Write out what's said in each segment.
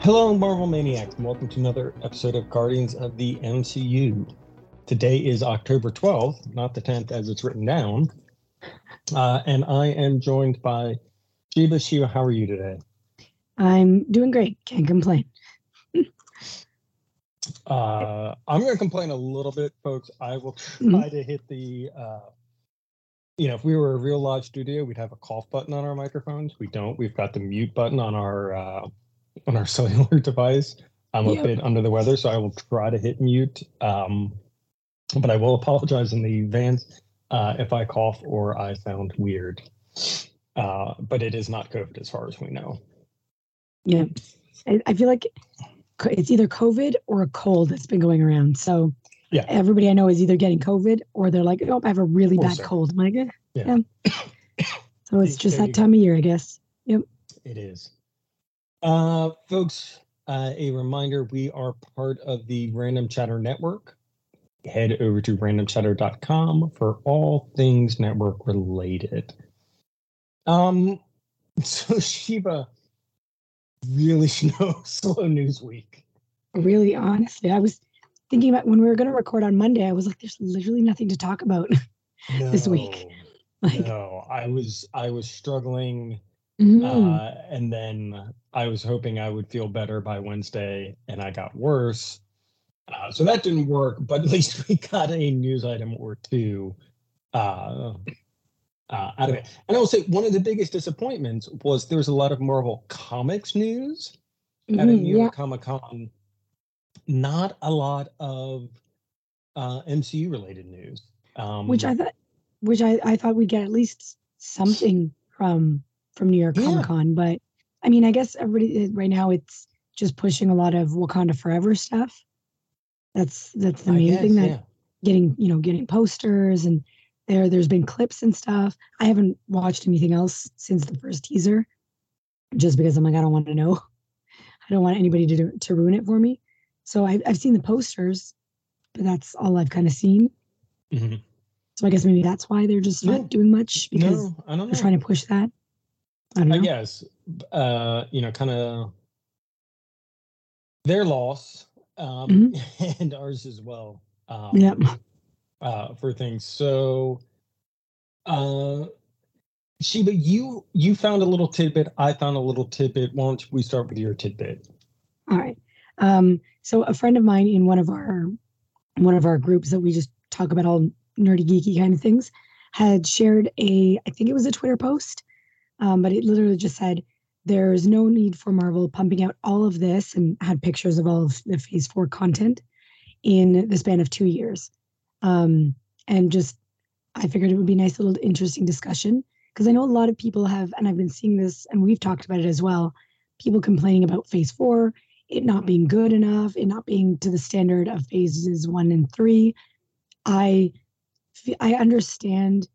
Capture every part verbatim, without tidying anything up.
Hello, Marvel Maniacs, and welcome to another episode of Guardians of the M C U. Today is October twelfth, not the tenth as it's written down. Uh, and I am joined by Shiva. Shiva, how are you today? I'm doing great. Can't complain. uh, I'm going to complain a little bit, folks. I will try mm-hmm. to hit the, uh, you know, if we were a real live studio, we'd have a cough button on our microphones. We don't. We've got the mute button on our uh, on our cellular device. I'm a yep. bit under the weather, so I will try to hit mute. Um, but I will apologize in the advance uh, if I cough or I sound weird. Uh, but it is not COVID as far as we know. Yeah. I, I feel like it's either COVID or a cold that's been going around. So yeah, everybody I know is either getting COVID or they're like, oh, I have a really bad so. cold. I'm like, eh, yeah. yeah. So it's just that time of year, I guess. Yep. It is. Uh, folks, uh, a reminder, we are part of the Random Chatter Network. Head over to random chatter dot com for all things network related. Um, so Shiva, really slow, slow news week. Really, honestly, I was thinking about when we were going to record on Monday, I was like, there's literally nothing to talk about no, this week. Like, no, I was, I was struggling. Mm-hmm. Uh, and then I was hoping I would feel better by Wednesday, and I got worse. Uh, so that didn't work, but at least we got a news item or two uh, uh, out of it. And I will say one of the biggest disappointments was there was a lot of Marvel Comics news mm-hmm, at a New York yeah. Comic Con. Not a lot of uh, M C U related news, um, which I thought, which I, I thought we'd get at least something from from New York yeah. Comic Con. But I mean, I guess everybody right now it's just pushing a lot of Wakanda Forever stuff. That's that's the main guess, thing that yeah. getting, you know, getting posters and there there's been clips and stuff. I haven't watched anything else since the first teaser just because I'm like, I don't want to know. I don't want anybody to do, to ruin it for me. So I've, I've seen the posters, but that's all I've kind of seen. Mm-hmm. So I guess maybe that's why they're just not no. doing much because no, I don't know. They're trying to push that. I don't know. I guess, uh, you know, kind of their loss. Um, mm-hmm. and ours as well. Um, yep. Uh, for things. So, uh, Shiva, you you found a little tidbit. I found a little tidbit. Why don't we start with your tidbit? All right. Um, so a friend of mine in one of our one of our groups that we just talk about all nerdy, geeky kind of things had shared a, I think it was a Twitter post, um, but it literally just said, there's no need for Marvel pumping out all of this, and had pictures of all of the Phase four content in the span of two years. Um, and just, I figured it would be a nice little interesting discussion because I know a lot of people have, and I've been seeing this, and we've talked about it as well, people complaining about Phase four, it not being good enough, it not being to the standard of Phases one and three. I, I understand,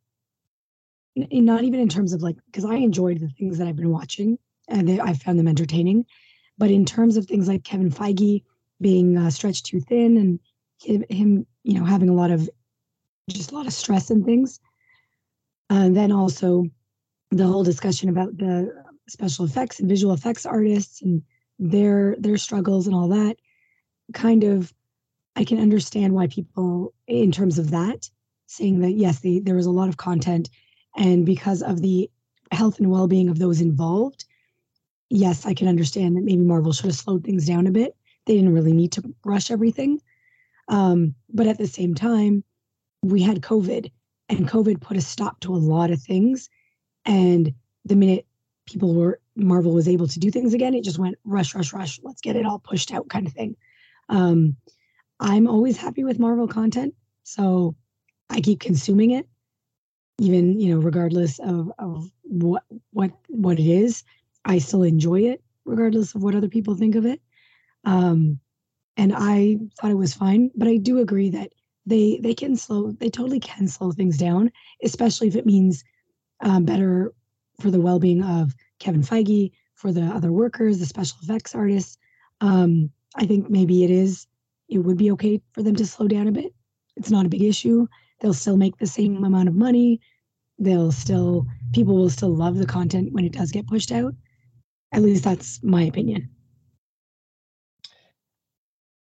not even in terms of like, because I enjoyed the things that I've been watching, and they, I found them entertaining. But in terms of things like Kevin Feige being uh, stretched too thin and him, him, you know, having a lot of, just a lot of stress and things. And then also the whole discussion about the special effects and visual effects artists and their their struggles and all that. Kind of, I can understand why people, in terms of that, saying that, yes, the, there was a lot of content. And because of the health and well-being of those involved, yes, I can understand that maybe Marvel should have slowed things down a bit. They didn't really need to rush everything. Um, but at the same time, we had COVID, and COVID put a stop to a lot of things. And the minute people were, Marvel was able to do things again, it just went rush, rush, rush. Let's get it all pushed out kind of thing. Um, I'm always happy with Marvel content, so I keep consuming it, even, you know, regardless of, of what what what it is. I still enjoy it, regardless of what other people think of it. Um, and I thought it was fine, but I do agree that they they can slow, they totally can slow things down, especially if it means um, better for the well-being of Kevin Feige, for the other workers, the special effects artists. Um, I think maybe it is, it would be okay for them to slow down a bit. It's not a big issue. They'll still make the same amount of money. They'll still, people will still love the content when it does get pushed out. At least that's my opinion.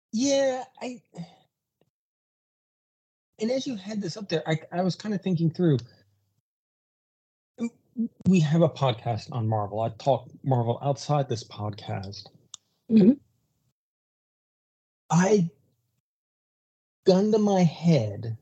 Yeah, I and as you had this up there, I I was kind of thinking through. We have a podcast on Marvel. I talk Marvel outside this podcast. Mm-hmm. I gun to my head,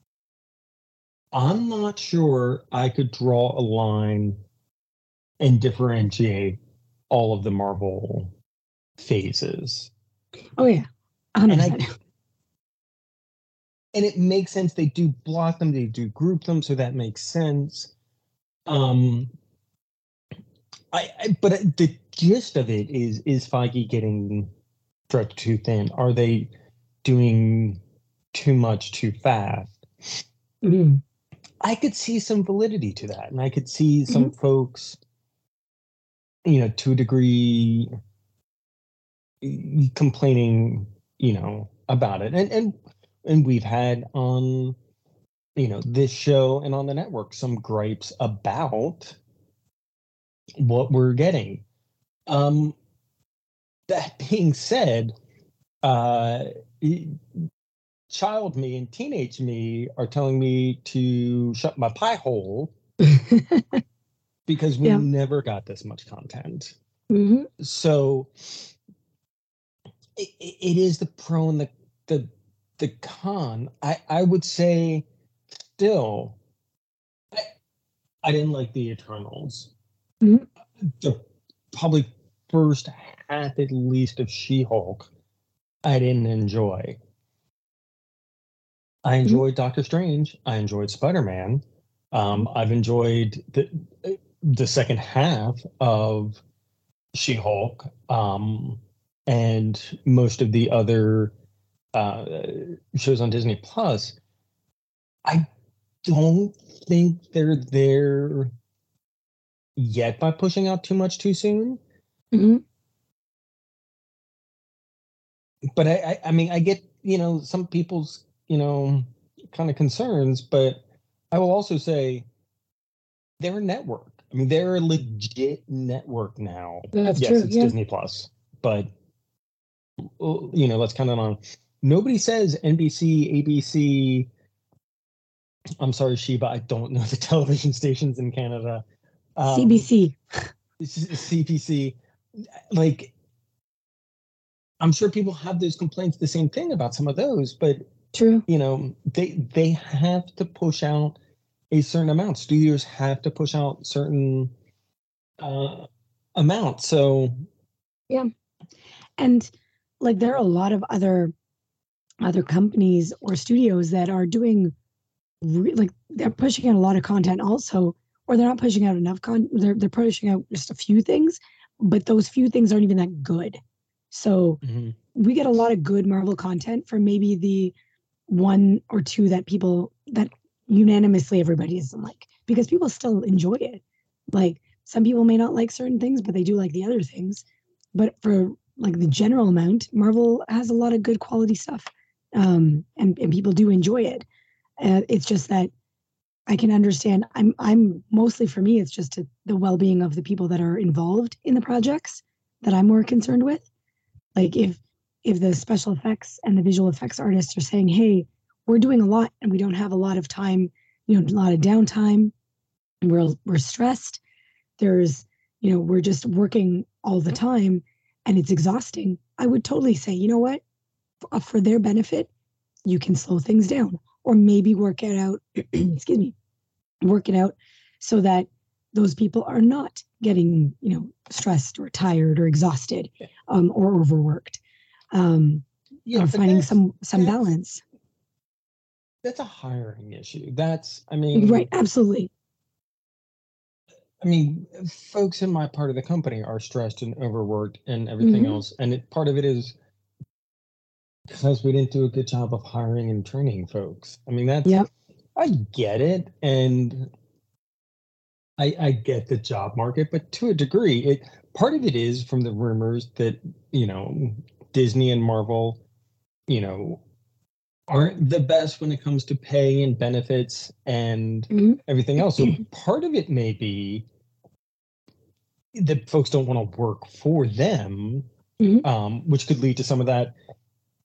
I'm not sure I could draw a line and differentiate all of the Marvel phases. Oh yeah, one hundred percent. And I and it makes sense. They do block them, they do group them, so that makes sense. Um, I, I but the gist of it is is Feige getting stretched too thin? Are they doing too much too fast? Mm-hmm. I could see some validity to that, and I could see some mm-hmm. folks, you know, to a degree, complaining, you know, about it, and and and we've had on, you know, this show and on the network some gripes about what we're getting. Um, that being said, uh, child me and teenage me are telling me to shut my pie hole because we yeah. never got this much content. Mm-hmm. So it, it is the pro and the the the con. I I would say still, I, I didn't like the Eternals. Mm-hmm. The probably first half at least of She-Hulk, I didn't enjoy. I enjoyed mm-hmm. Doctor Strange. I enjoyed Spider-Man. Um, I've enjoyed the the second half of She-Hulk, um, and most of the other uh, shows on Disney Plus. I don't think they're there yet by pushing out too much too soon. Mm-hmm. But I, I, I mean, I get, you know, some people's, you know, kind of concerns, but I will also say they're a network. I mean, they're a legit network now. That's yes, true. it's yeah. Disney Plus, but you know, let's count it on. Nobody says N B C, A B C. I'm sorry, Sheba, I don't know the television stations in Canada. Um, C B C. C B C. Like, I'm sure people have those complaints, the same thing about some of those, but true. You know, they they have to push out a certain amount. Studios have to push out certain uh, amounts. So yeah, and like there are a lot of other other companies or studios that are doing re- like they're pushing out a lot of content also, or they're not pushing out enough content. They're they're pushing out just a few things, but those few things aren't even that good. So mm-hmm. we get a lot of good Marvel content for maybe the one or two that people that unanimously everybody isn't like, because people still enjoy it. Like some people may not like certain things, but they do like the other things. But for like the general amount, Marvel has a lot of good quality stuff, um, and and people do enjoy it. Uh, it's just that I can understand. I'm I'm mostly for me, it's just to, the well-being of the people that are involved in the projects that I'm more concerned with. Like if. if the special effects and the visual effects artists are saying, hey, we're doing a lot and we don't have a lot of time, you know, a lot of downtime, and we're, we're stressed. There's, you know, we're just working all the time and it's exhausting. I would totally say, you know what, for, for their benefit, you can slow things down or maybe work it out, excuse me, work it out so that those people are not getting, you know, stressed or tired or exhausted um, or overworked. Um, yeah, or finding some some balance. That's a hiring issue. That's, I mean, right, absolutely. I mean, folks in my part of the company are stressed and overworked and everything mm-hmm. else, and it, part of it is because we didn't do a good job of hiring and training folks. I mean, that's, yep. I get it, and I, I get the job market, but to a degree, it part of it is from the rumors that, you know, Disney and Marvel, you know, aren't the best when it comes to pay and benefits and mm-hmm. everything else. So part of it may be that folks don't want to work for them, mm-hmm. um, which could lead to some of that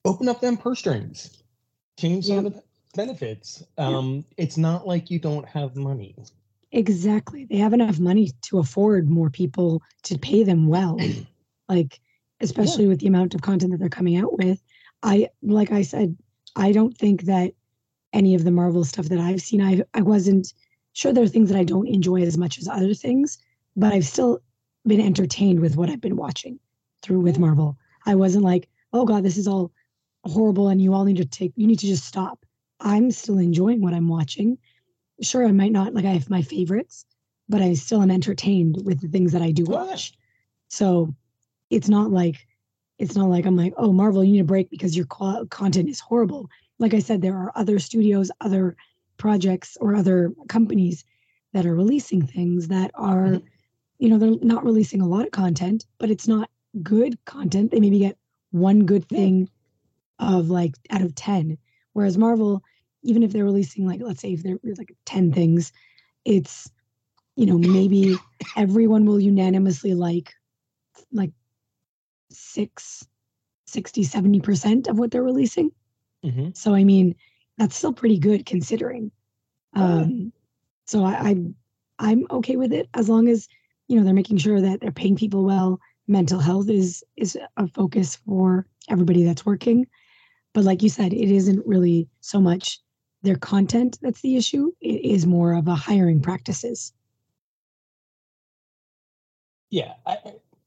open up them purse strings, change some Yeah. of the benefits. Um, yeah. It's not like you don't have money. Exactly. They have enough money to afford more people to pay them well. Like, especially yeah. with the amount of content that they're coming out with. I, like I said, I don't think that any of the Marvel stuff that I've seen, I I wasn't sure there are things that I don't enjoy as much as other things, but I've still been entertained with what I've been watching through with Marvel. I wasn't like, oh God, this is all horrible and you all need to take, you need to just stop. I'm still enjoying what I'm watching. Sure, I might not, like I have my favorites, but I still am entertained with the things that I do watch. So it's not like, it's not like I'm like, oh, Marvel, you need a break because your content is horrible. Like I said, there are other studios, other projects, or other companies that are releasing things that are, mm-hmm. you know, they're not releasing a lot of content, but it's not good content. They maybe get one good thing yeah. of like out of ten. Whereas Marvel, even if they're releasing like, let's say if there's like ten things, it's, you know, maybe everyone will unanimously like, like six, sixty, seventy percent of what they're releasing. Mm-hmm. So, I mean, that's still pretty good considering. Um, so I, I, I'm okay with it as long as, you know, they're making sure that they're paying people well. Mental health is, is a focus for everybody that's working. But like you said, it isn't really so much their content that's the issue. It is more of a hiring practices. Yeah, I,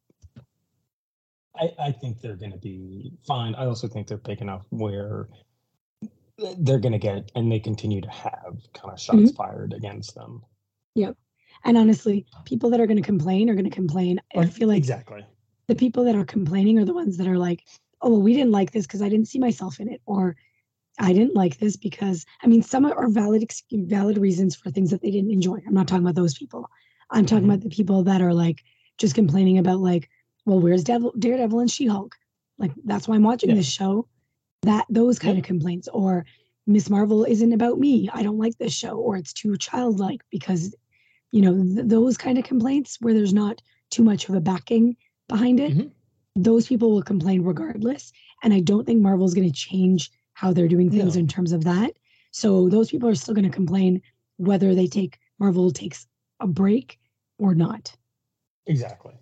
I, I think they're going to be fine. I also think they're big enough where they're going to get, and they continue to have kind of shots mm-hmm. fired against them. Yep. And honestly, people that are going to complain are going to complain. I feel like exactly the people that are complaining are the ones that are like, oh, well, we didn't like this because I didn't see myself in it. Or I didn't like this because, I mean, some are valid, valid reasons for things that they didn't enjoy. I'm not talking about those people. I'm talking mm-hmm. about the people that are like just complaining about like, well, where's Devil, Daredevil and She-Hulk? Like, that's why I'm watching yeah. this show. That those kind yeah. of complaints, or Miss Marvel isn't about me. I don't like this show, or it's too childlike because, you know, th- those kind of complaints where there's not too much of a backing behind it. Mm-hmm. Those people will complain regardless. And I don't think Marvel's going to change how they're doing things no. in terms of that. So those people are still going to complain whether they take Marvel takes a break or not. Exactly.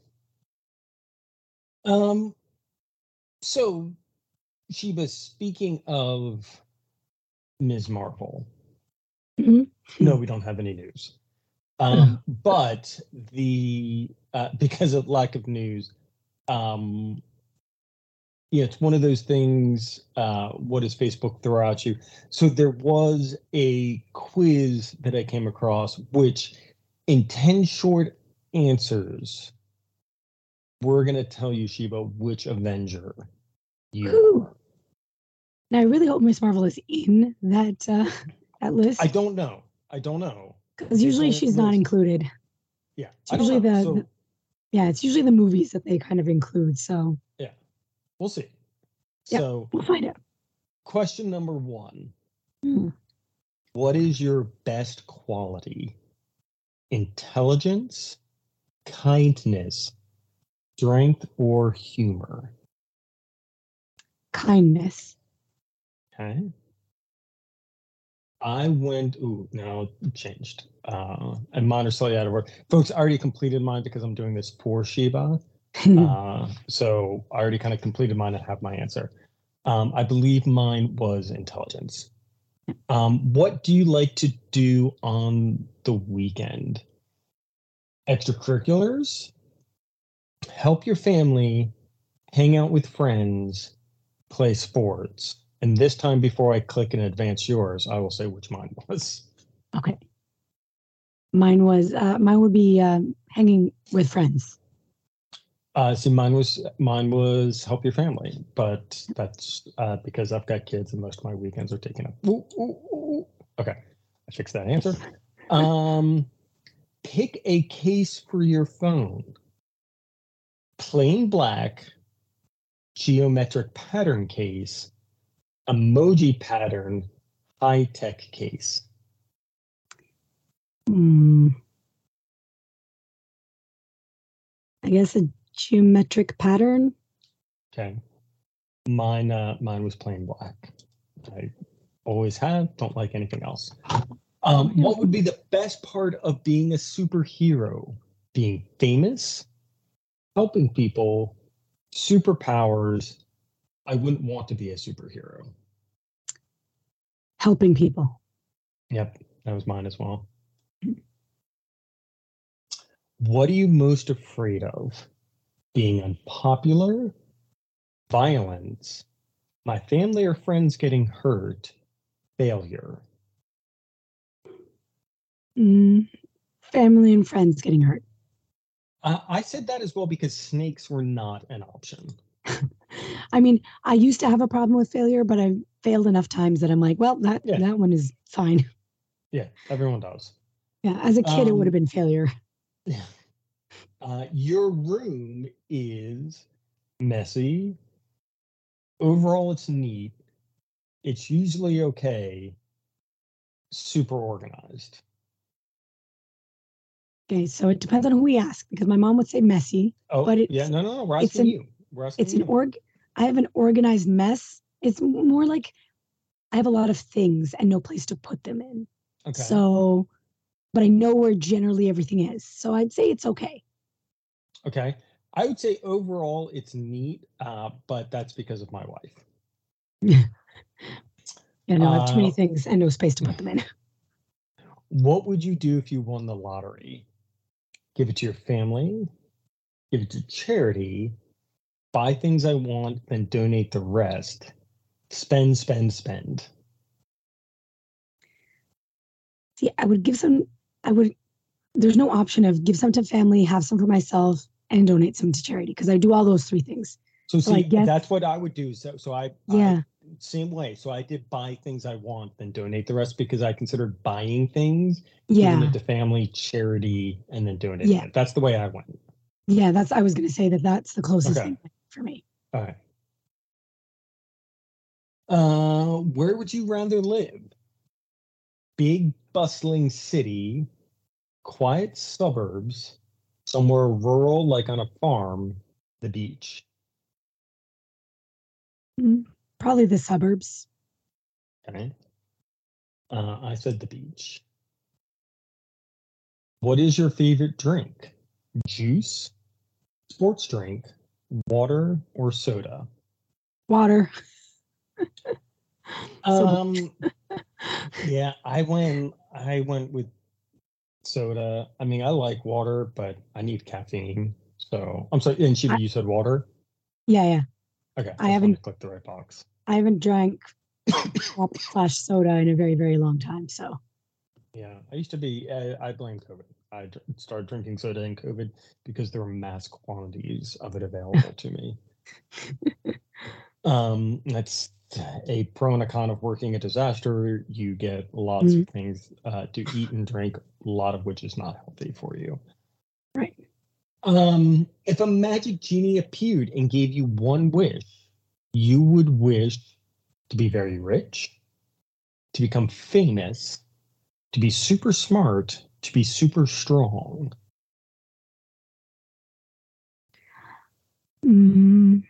Um. So. Sheba, speaking of Miz Marvel, mm-hmm. no, we don't have any news. Um, but the uh, because of lack of news, um, yeah, it's one of those things. Uh, what does Facebook throw at you? So there was a quiz that I came across, which in ten short answers, we're gonna tell you, Sheba, which Avenger you Ooh. are. Now, I really hope Miss Marvel is in that uh, that list. I don't know. I don't know. Because usually she's not included. Yeah. It's usually the, so, the yeah, it's usually the movies that they kind of include. So yeah, we'll see. Yeah, so we'll find out. Question number one. Hmm. What is your best quality? Intelligence, kindness, strength, or humor? Kindness. Okay. I went, ooh, now it changed. Uh, and mine are slightly out of order. Folks, I already completed mine because I'm doing this for Sheba. uh, so I already kind of completed mine and have my answer. Um, I believe mine was intelligence. Um, what do you like to do on the weekend? Extracurriculars, help your family, hang out with friends, play sports. And this time, before I click and advance yours, I will say which mine was. Okay. Mine was, uh, mine would be uh, hanging with friends. Uh, see, mine was mine was help your family, but that's uh, because I've got kids and most of my weekends are taken up. Ooh, ooh, ooh. Okay, I fixed that answer. Um, pick a case for your phone. Plain black, geometric pattern case, emoji pattern, high-tech case. Mm. I guess a geometric pattern. Okay. Mine, uh, mine was plain black. I always have. Don't like anything else. Um, what would be the best part of being a superhero? Being famous, helping people, superpowers. I wouldn't want to be a superhero. Helping people. Yep, that was mine as well. What are you most afraid of? Being unpopular, violence, my family or friends getting hurt, failure. Mm, family and friends getting hurt. Uh, I said that as well because snakes were not an option. I mean, I used to have a problem with failure, but I've failed enough times that I'm like, well, that yeah. that one is fine. Yeah, everyone does. Yeah, as a kid, um, it would have been failure. Yeah. Uh, your room is messy. Overall, it's neat. It's usually okay. Super organized. Okay, so it depends on who we ask, because my mom would say messy. Oh, but it's, yeah, no, no, no. We're asking an, you. We're asking it's you. an org. I have an organized mess. It's more like I have a lot of things and no place to put them in. Okay. So, but I know where generally everything is. So I'd say it's okay. Okay. I would say overall it's neat, uh, but that's because of my wife. Yeah, no, I have too many uh, things and no space to put them in. What would you do if you won the lottery? Give it to your family, give it to charity, buy things I want, then donate the rest. Spend, spend, spend. See, I would give some, I would, there's no option of give some to family, have some for myself, and donate some to charity, because I do all those three things. So, so see, guess, that's what I would do. So, so I, yeah. I, same way. So I did buy things I want, then donate the rest, because I considered buying things, yeah. giving it to family, charity, and then donating yeah. it. That's the way I went. Yeah, that's, I was going to say that that's the closest okay. thing for me. All right. Uh, where would you rather live? Big, bustling city, quiet suburbs, somewhere rural, like on a farm, the beach? Mm, probably the suburbs. Okay. Uh, I said the beach. What is your favorite drink? Juice, sports drink, water, or soda? Water. um, yeah, I went. I went with soda. I mean, I like water, but I need caffeine. So I'm sorry. And Shiva, I, you said water. Yeah, yeah. Okay, I, I haven't clicked the right box. I haven't drank slash soda in a very, very long time. So. Yeah, I used to be. I, I blame COVID. I d- started drinking soda in COVID because there were mass quantities of it available to me. um, that's a pro and a con of working a disaster. You get lots mm-hmm. of things uh, to eat and drink, a lot of which is not healthy for you. Right. Um, if a magic genie appeared and gave you one wish, you would wish to be very rich, to become famous, to be super smart, to be super strong. Mm,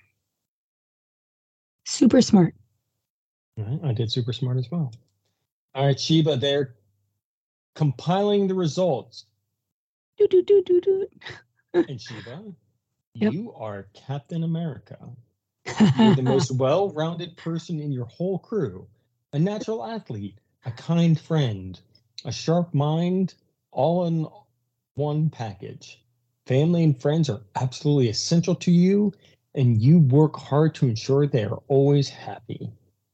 super smart. All right, I did super smart as well. All right, Sheba, they're compiling the results. Do, do, do, do, do. And Sheba, yep. you are Captain America. You're the most well-rounded person in your whole crew. A natural athlete, a kind friend, a sharp mind, all in one package. Family and friends are absolutely essential to you, and you work hard to ensure they are always happy.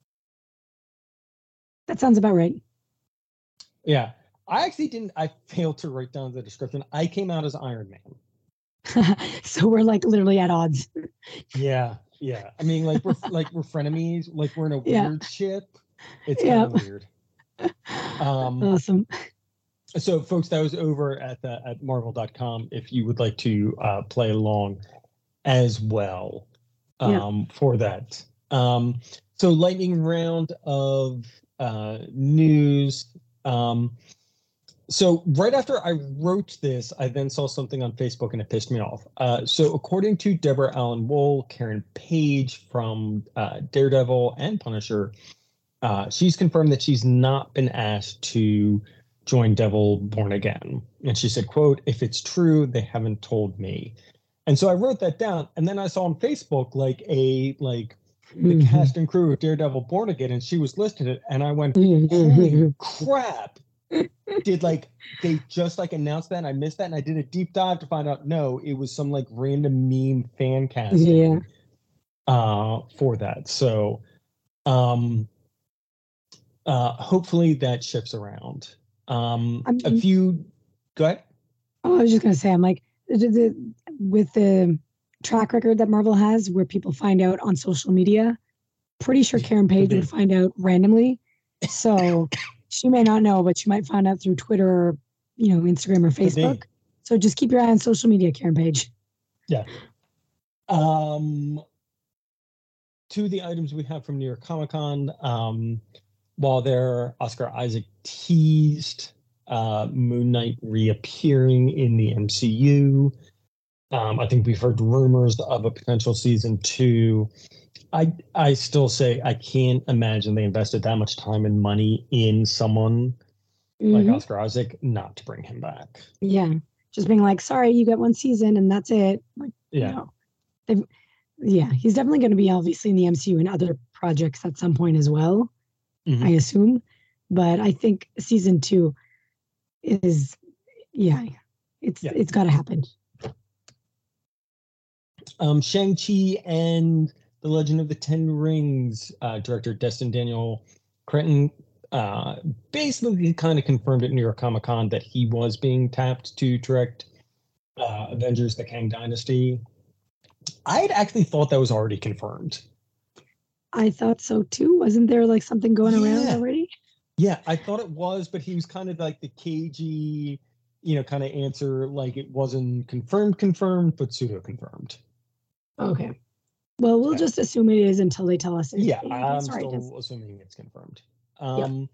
That sounds about right. Yeah. I actually didn't, I failed to write down the description. I came out as Iron Man. So we're like literally at odds. Yeah. Yeah. I mean, like we're like we're frenemies, like we're in a yeah. weird ship. It's yep. kind of weird. Um, awesome. So, folks, that was over at the, at marvel dot com. If you would like to uh, play along as well um, yeah. for that. Um, so, lightning round of uh, news. Um, so right after I wrote this, I then saw something on Facebook and it pissed me off. Uh, so according to Deborah Allen Wool, Karen Page from uh, Daredevil and Punisher, uh, she's confirmed that she's not been asked to join Devil Born Again. And she said, quote, if it's true, they haven't told me. And so I wrote that down. And then I saw on Facebook like a like the mm-hmm. cast and crew of Daredevil Born Again, and she was listed it. And I went, holy crap. Did like they just like announced that and I missed that, and I did a deep dive to find out no, it was some like random meme fan casting yeah. uh for that. So um uh hopefully that shifts around. Um I mean, a few go ahead. Oh, I was just gonna say, I'm like the, the, with the track record that Marvel has where people find out on social media, pretty sure Karen Page would find out randomly. So she may not know, but she might find out through Twitter or, you know, Instagram or Facebook. So just keep your eye on social media, Karen Page. Yeah. Um, two of the items we have from New York Comic Con, um, while there, Oscar Isaac teased uh, Moon Knight reappearing in the M C U. Um, I think we've heard rumors of a potential season two. I I still say I can't imagine they invested that much time and money in someone mm-hmm. like Oscar Isaac not to bring him back. Yeah, just being like, sorry, you get one season and that's it. Like, yeah, you know, yeah, he's definitely going to be obviously in the M C U and other projects at some point as well, mm-hmm. I assume. But I think season two is, yeah, it's yeah. it's got to happen. Um, Shang-Chi and The Legend of the Ten Rings uh, director Destin Daniel Cretton uh, basically kind of confirmed at New York Comic Con that he was being tapped to direct uh, Avengers: The Kang Dynasty. I had actually thought that was already confirmed. I thought so too. Wasn't there like something going yeah. around already? Yeah, I thought it was, but he was kind of like the cagey, you know, kind of answer, like it wasn't confirmed, confirmed, but pseudo confirmed. Okay. Well, we'll yeah. just assume it is until they tell us. It, yeah, it, I'm still right, assuming it's confirmed. Um,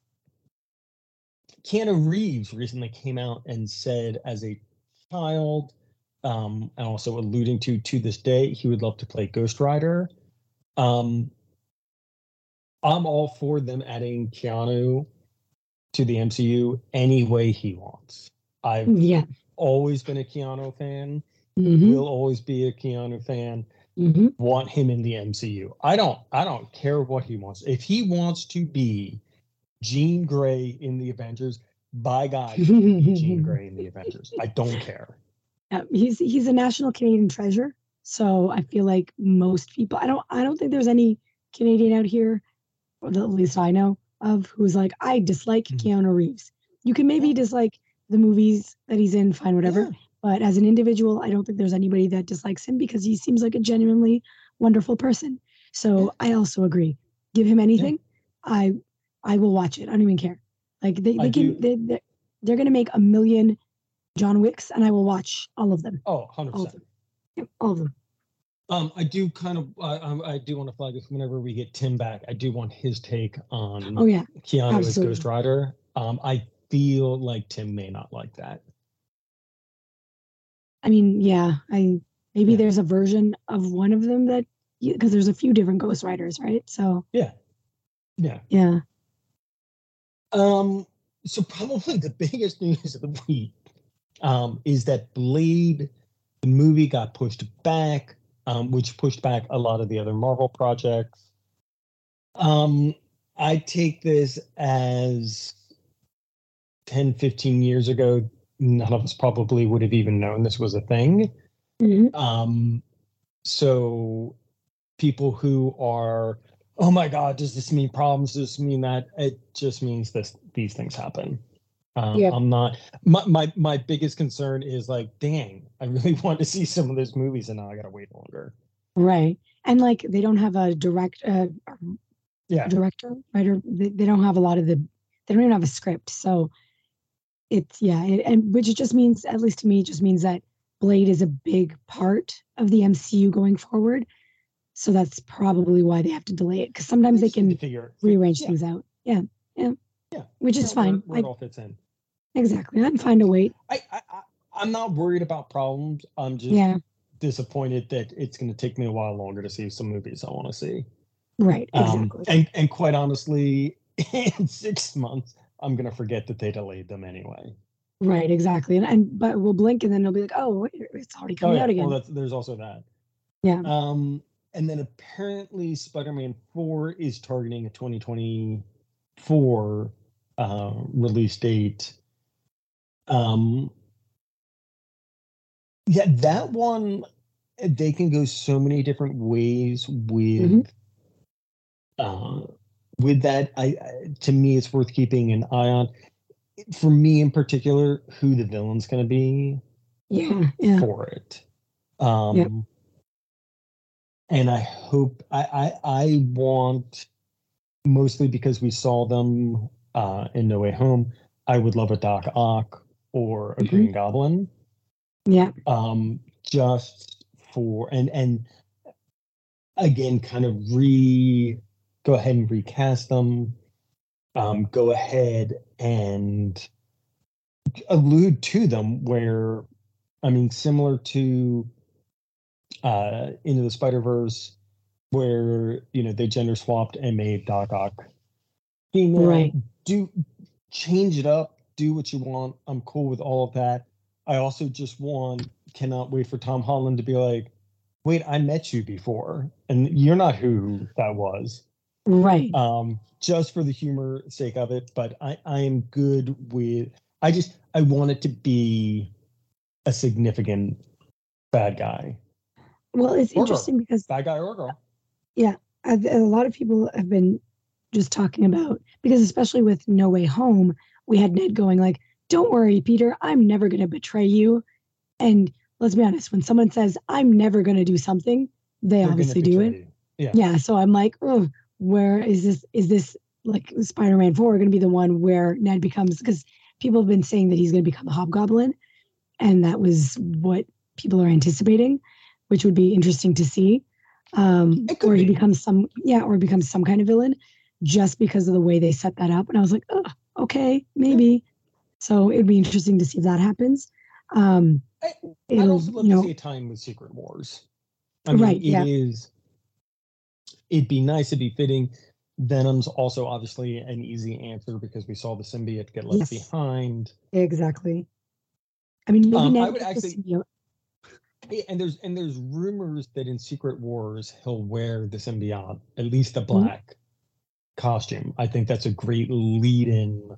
yep. Keanu Reeves recently came out and said as a child, um, and also alluding to to this day, he would love to play Ghost Rider. Um, I'm all for them adding Keanu to the M C U any way he wants. I've yeah. always been a Keanu fan. Mm-hmm. Will always be a Keanu fan. Mm-hmm. Want him in the M C U. I don't I don't care what he wants. If he wants to be Jean Grey in the Avengers, by God, he can be Jean Grey in the Avengers. I don't care. Uh, he's he's a national Canadian treasure. So I feel like most people I don't I don't think there's any Canadian out here, or at least I know of, who's like, I dislike mm-hmm. Keanu Reeves. You can maybe yeah. dislike the movies that he's in, fine, whatever. Yeah. But as an individual, I don't think there's anybody that dislikes him because he seems like a genuinely wonderful person. So I also agree. Give him anything, yeah. I I will watch it. I don't even care. Like they, they can they, they're, they're gonna make a million John Wicks, and I will watch all of them. Oh, one hundred percent. All of them. Yep, all of them. Um, I do kind of uh, I do want to flag this whenever we get Tim back. I do want his take on oh yeah Keanu as Ghost Rider. Um, I feel like Tim may not like that. I mean, yeah, I maybe yeah. there's a version of one of them that because there's a few different Ghost Riders, right? So yeah, yeah, yeah. Um, so probably the biggest news of the week um, is that Blade, the movie, got pushed back, um, which pushed back a lot of the other Marvel projects. Um, I take this as ten, fifteen years ago. None of us probably would have even known this was a thing. Mm-hmm. Um, so people who are, oh my God, does this mean problems? Does this mean that? It just means this, these things happen. Um, yeah. I'm not, my, my, my biggest concern is like, dang, I really want to see some of those movies and now I got to wait longer. Right. And like, they don't have a direct, uh, yeah. director, writer. They, they don't have a lot of the, they don't even have a script. So it's yeah, it, and which just means, at least to me, it just means that Blade is a big part of the M C U going forward. So that's probably why they have to delay it, because sometimes they can figure, rearrange yeah. things out. Yeah, yeah, yeah. Which is yeah, fine. Where, where it all fits in. exactly. I'm fine to wait. I, I, I I'm not worried about problems. I'm just Yeah. disappointed that it's going to take me a while longer to see some movies I want to see. Right. Um, Exactly. and and quite honestly, in six months, I'm going to forget that they delayed them anyway. Right. Exactly. And, and but we'll blink and then it'll be like, oh, wait, it's already Oh coming yeah. out again. Well, that's there's also that. Yeah. Um, and then apparently Spider-Man four is targeting a twenty twenty-four uh, release date. Um, yeah, that one, they can go so many different ways with hmm uh, with that. I, I to me, it's worth keeping an eye on. For me in particular, who the villain's going to be Yeah. Yeah. for it. Um, Yep. and I hope I, I I want, mostly because we saw them uh, in No Way Home. I would love a Doc Ock or a hmm Green Goblin. Yeah. Um, just for and and again, kind of re go ahead and recast them. Um, go ahead and allude to them where, I mean, similar to uh, Into the Spider-Verse, where you know they gender swapped and made Doc Ock female. Right. Do change it up, do what you want. I'm cool with all of that. I also just want, cannot wait for Tom Holland to be like, wait, I met you before, and you're not who that was. Right. Um, just for the humor sake of it, but I, I am good with, I just, I want it to be a significant bad guy. Well, it's Or interesting girl. because, Bad guy or girl. yeah, a, a lot of people have been just talking about, because especially with No Way Home, we had Ned going like, don't worry, Peter, I'm never going to betray you. And let's be honest, when someone says, I'm never going to do something, they They're obviously do it. You. Yeah. Yeah. So I'm like, oh, where is this? Is this like Spider-Man four going to be the one where Ned becomes, because people have been saying that he's going to become a hobgoblin. And that was what people are anticipating, which would be interesting to see. Um, or he be. becomes some, yeah, or becomes some kind of villain just because of the way they set that up. And I was like, oh, okay, maybe. Yeah. So it'd be interesting to see if that happens. Um, I, I'd also love to see a time with Secret Wars. I mean, right, it yeah. is, it'd be nice, it'd be fitting. Venom's also obviously an easy answer because we saw the symbiote get left yes. behind. Exactly. I mean, maybe um, I would actually, the and there's and there's rumors that in Secret Wars he'll wear the symbiote, at least the black mm-hmm. costume. I think that's a great lead-in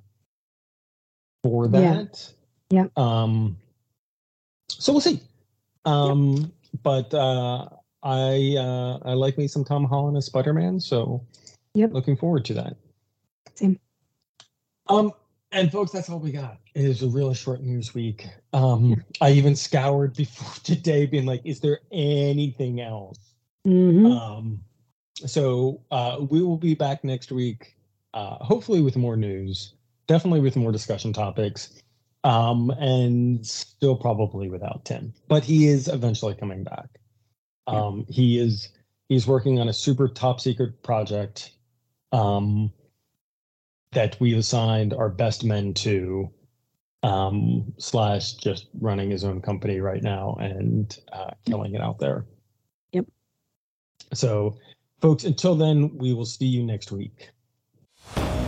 for that. Yeah. yeah. Um. So we'll see. Um. Yep. But uh, I uh, I like me some Tom Holland as Spider-Man, so yep. looking forward to that. Same. Um. And folks, that's all we got. It is a really short news week. Um, I even scoured before today, being like, is there anything else? Mm-hmm. Um, so uh, we will be back next week, uh, hopefully with more news, definitely with more discussion topics, um, and still probably without Tim. But he is eventually coming back. Um, yeah. He is he's working on a super top secret project. Um, that we assigned our best men to, um, slash just running his own company right now and uh, killing it out there. Yep. So, folks, until then, we will see you next week.